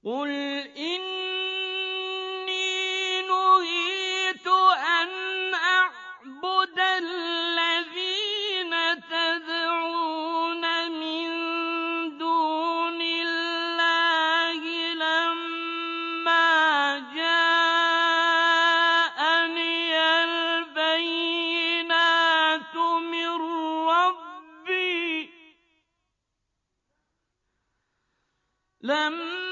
قُلْ إِنِّي نُهِيتُ أَنْ أَعْبُدَ الَّذِينَ تَدْعُونَ مِن دُونِ اللَّهِ لَمَّا جَاءَنِيَ الْبَيِّنَاتُ مِن رَّبِّي